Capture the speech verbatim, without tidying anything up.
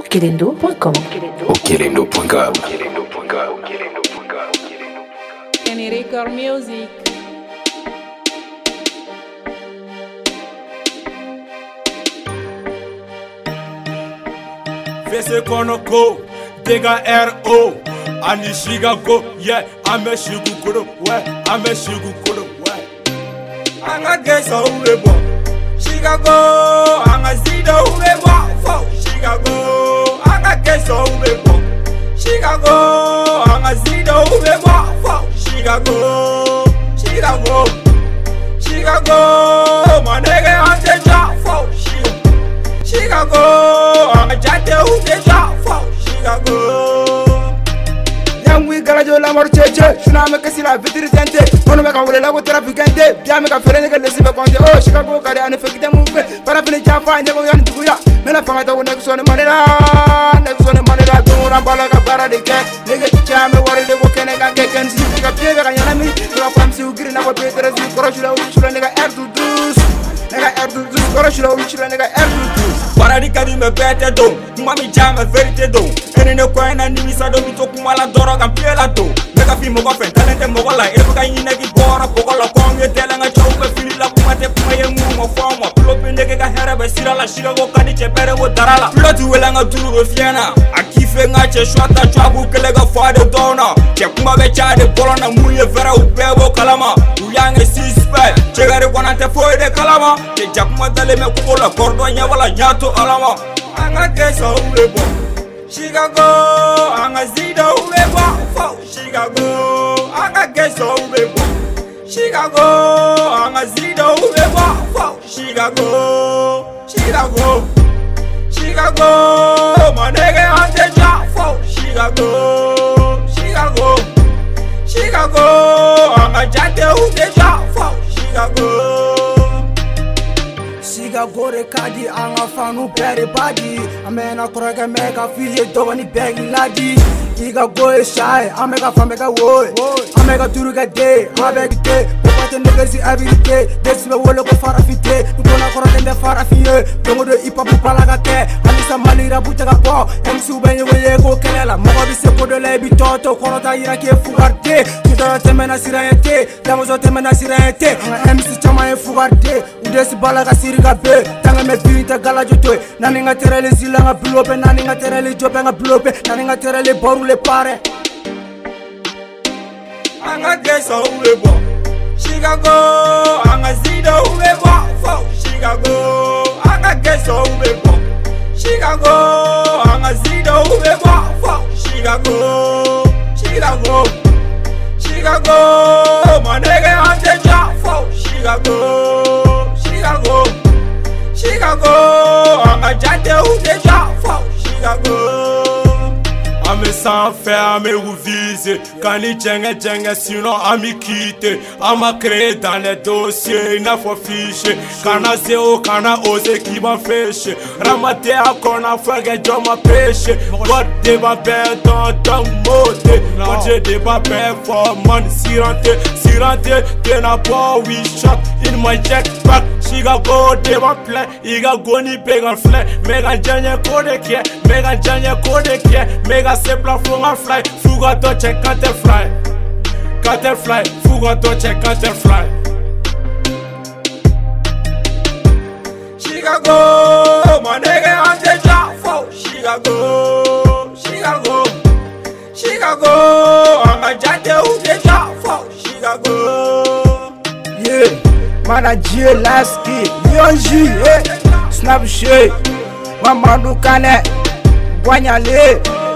okelendo point com. okelendo point com. Kenny Record Music. Fese konoko, dega R O Ani Chicago, yeah, I'm a Chicago, ouais, I'm a Chicago, ouais. Anga gesa uwebo, Chicago, anga zida uwebo, fo, Chicago, anga gesa uwebo, Chicago, anga zida uwebo, fo, Chicago, Chicago, Chicago, manege ante ja, fo, Chicago, Chicago, anga jate uwebo, fo, Chicago. We garajo la morcheche, shuna me kasi la vitrizente, kono me ka wole la ko trafikante, bia me ka fere ne ka lesi be konde, oh Chicago kare ane fekite move, para fene jafa inde ko yan tuya, me la fanga ta wona ko sone manera, ne ko sone manera, ko ran bala ka para de ke, ne ke chame wore de ko kene ka ke ken si ka pie ka yana mi, ko pam si ugiri na ko petre si ko shula shula ne ka R two two, ne ka R two two, ko shula shula ne ka R two two. Para di kadi me bete do, mami jama verite do. Ene ne ko ena ni misa do mito kumala doro kan piela do. Mega fi mo ko fen talente mo ko la e ko kan yine ki bora ko ko la ko nge tela nga chow be fili la kuma te kuma ye mu mo forma. Plo pende ke ka hera be sira la shira ko kadi che bere wo darala. Plo tu wela nga turu be fiena. Akife nga che shwata chwabu kele ga fade dona. Che kuma be chade bolona mu ye vera u bebo kalama. U yange sispe. Che gare kona te foi de kalama. Che jakuma dale me ko la kordo nya wala nyato alama. Anga gesa uwebo, Chicago, anga zida uwebo, fo, Chicago, anga gesa uwebo, Chicago, anga zida uwebo, fo, Chicago, Chicago, Chicago, manege ante ja, fo, Chicago, Chicago, Chicago, anga jate uwebo, fo, Chicago. Chicago de kadi anga fanu bere badi, amena korega mega fili dogani begi ladi. Chicago is shy, amega famega woy, amega turuga day, abeg day, popate negasi every day. Desi me wolo ko farafite, kutona korega de farafie, dongo de ipa pupalaga te, alisa malira butaga po, M C ubenye weye ko kelela, mogo bi se ko de lebi toto, korota ira ke fugarte, tuta temena sirayete, damozo temena sirayete, M C chama e fugarte, udesi balaga siriga be, tanga me binta gala jotoy, nani nga terele zila nga blope, nani nga terele jope nga blope, nani nga terele boru le pare. Anga gesa uwebo, Chicago, anga zida uwebo, fo, Chicago, anga gesa uwebo, Chicago, anga zida uwebo, fo, Chicago, Chicago, Chicago, manege ante ja, fo, Chicago, Chicago, Chicago, anga jate uwebo, fo, Chicago. Ame sans faire, ame ouvise. Kani djenge djenge, sinon ami quitte. Ama créé dans les dossiers, il n'a faut fiche. Kana zéro, kana osé qui m'empêche. Ramate à kona, fougue de ma pêche. Bot de ma belle dans ton mode. Bot de ma belle for man. Sirante, sirante, t'es n'a pas we shot. In my jetpack, Chicago de ma plein. Iga goni pegan fly. Mega djenge kode kie, mega djenge kode kie, mega se plan funga fly, fuga to check can't fly, can't fly, fuga to check can't fly. Chicago, my nigga ante ja, fo, Chicago, Chicago, Chicago, anga jate ude ja, fo, Chicago. Yeah, mana J Lasky, Leon G, yeah, Snap Shake, Mamadou Kane, Boignale.